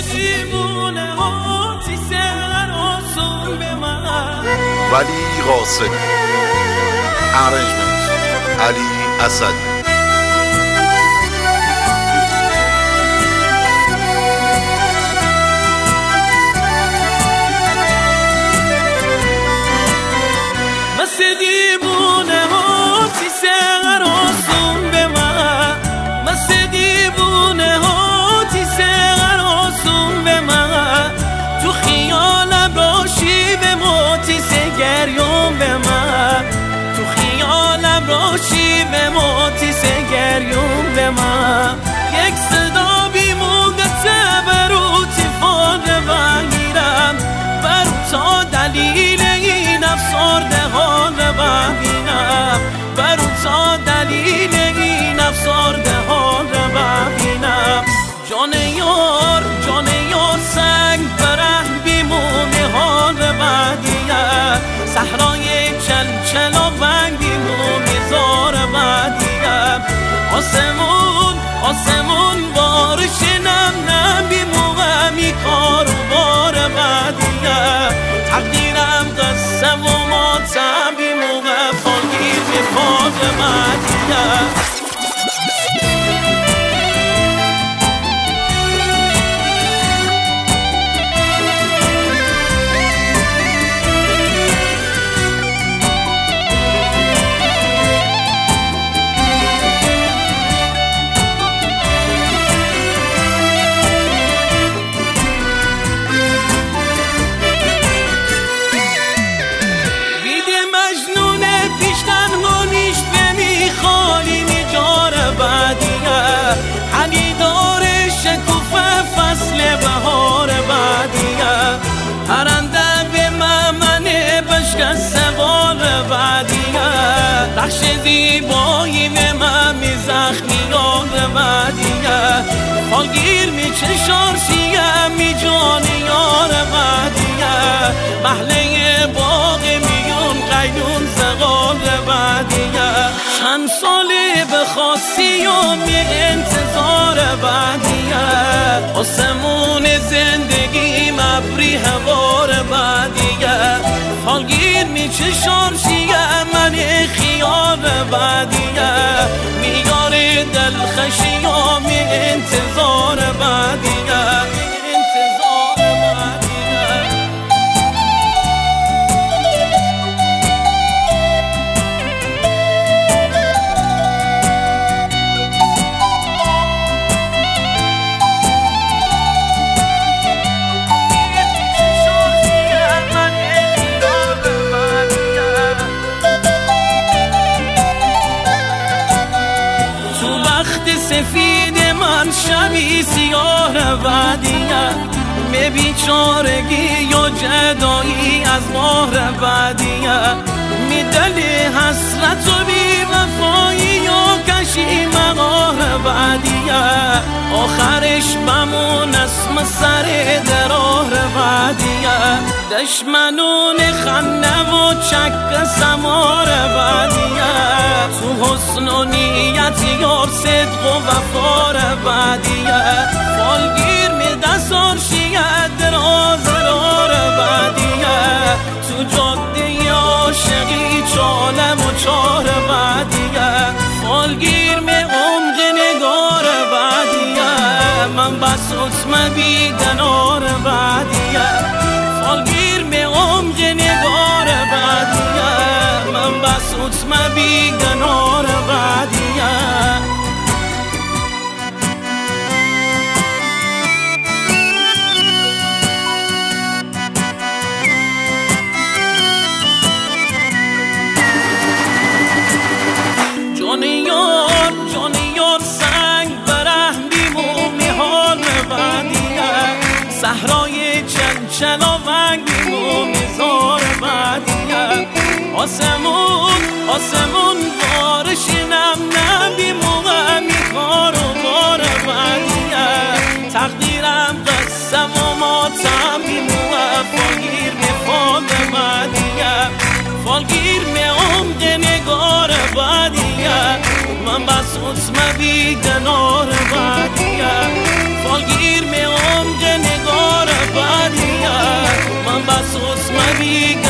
ولی قاصدی. ارنجمنت علی اسدی. شیوه موتیس گریون به من یک صدا بیمونده بروتی فان بگیرم برو تا دلیل این افسرده ها ببینم برو تا دلیل این افسرده ها ببینم جان یار سنگ بره بیمونه ها بدیه صحرای چلچل و بنگ بیمونه زار بدیه آسمون بارش نم بی موقع می کار و بار بدیه تقدیرم قصه و ماتم بی موقع فاگیر بی پاد بدیه بهار بعدیه پرنده به ممنه بشکن سوال بعدیه رخش زیبایی به من می زخمیان بعدیه فالگیر می چشارشیه می جانی یار بعدیه محله باغ میون قیدون زغال بعدیه چند ساله به خاصی و می انتظار بعدیه آسمون زندگی مبری هوار بعدیه فالگیر می چشارشیه من خیال بعدیه میار دلخشی و می انتظار بعدیه سفید من شبی سیاه بعدیه می بیچارگی و جدایی از ماه بعدیه می دلی حسرت و بی وفایی و کشی مغار بعدیه آخرش بمون اسم سر درار بعدیه دشمنون خنده و چک سمار بعدیه تو حسن و نیت یار صدق و وفار بعدیه فالگیر می دستارشیه درازرار بعدیه تو جاده عاشقی چالم و چار بعدیه فالگیر می عمق نگار بعدیه من بس عطمه بی دنار بعدیه فالگیر می عمق نگار بعدیه من بس عطمه بی دنار بعدیه جان یار سنگ بره بیمومی حال بعدیه صحرای چلچل و ونگ بیمومی زار بعدیه آسمون بارش نم بی موقع می کار و بار بعدیه تقدیرم قصه و ماتم بی موقع فالگیر می فال بعدیه فالگیر می عمق نگار بعدیه من بس عطمه بی دنار بعدیه فالگیر می عمق نگار ای